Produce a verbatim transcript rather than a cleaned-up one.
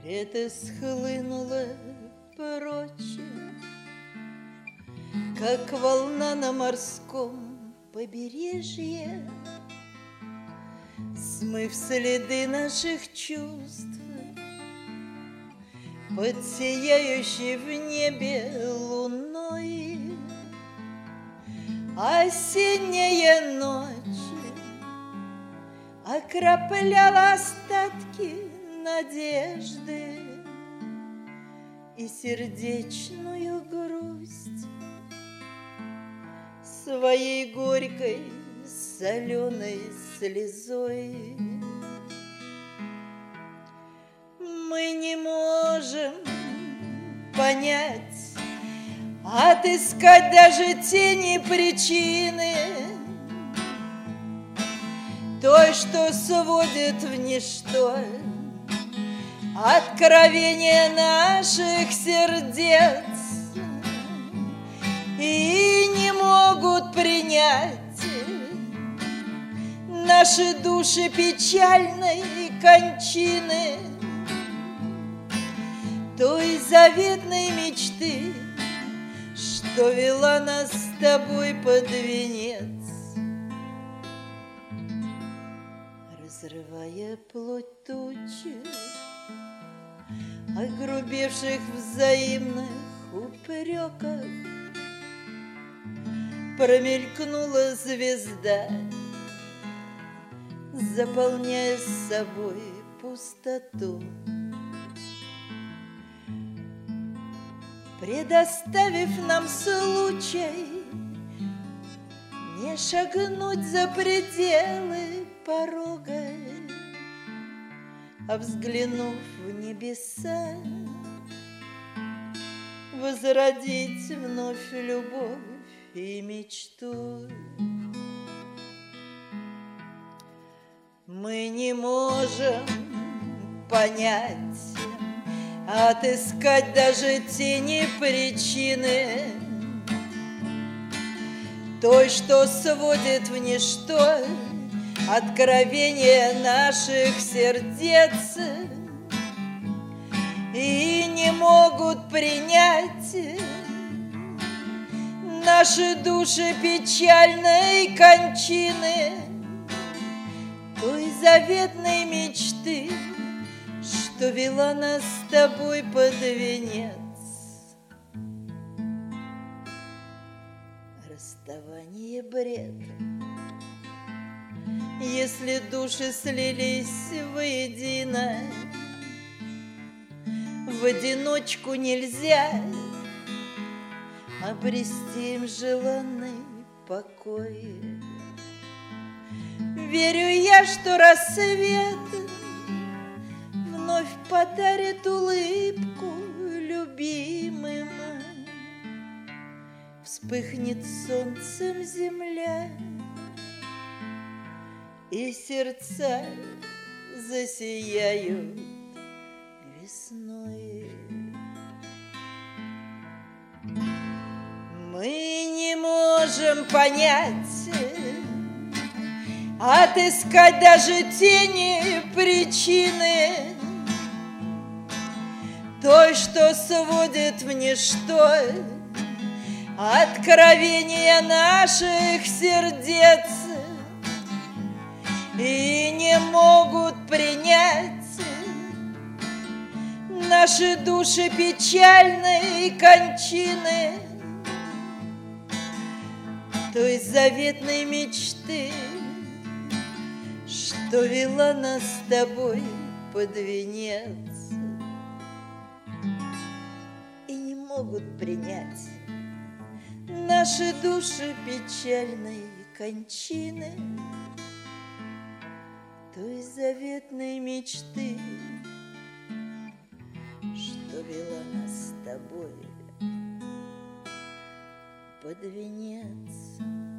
Это схлынуло прочь, как волна на морском побережье, смыв следы наших чувств под сияющей в небе луной. Осенняя ночь окропляла остатки надежды и сердечную грусть своей горькой соленой слезой. Мы не можем понять, отыскать даже тени причины той, что сводит в ничто откровения наших сердец, и не могут принять наши души печальной кончины той заветной мечты, что вела нас с тобой под венец. Разрывая плоть тучи огрубевших взаимных упреках, промелькнула звезда, заполняя собой пустоту, предоставив нам случай не шагнуть за пределы порога, а взглянув в небеса, возродить вновь любовь и мечту. Мы не можем понять, отыскать даже тени причины той, что сводит в ничто откровения наших сердец, и не могут принять наши души печальной кончины той заветной мечты, что вела нас с тобой под венец. Расставание бред, если души слились воедино, в одиночку нельзя обрести им желанный покой. Верю я, что рассвет вновь подарит улыбку любимым, вспыхнет солнцем земля, и сердца засияют весной. Мы не можем понять, отыскать даже тени причины той, что сводит в ничто откровения наших сердец, и не могут принять наши души печальной кончины той заветной мечты, что вела нас с тобой под венец. И не могут принять наши души печальной кончины той заветной мечты, что вела нас с тобой под венец.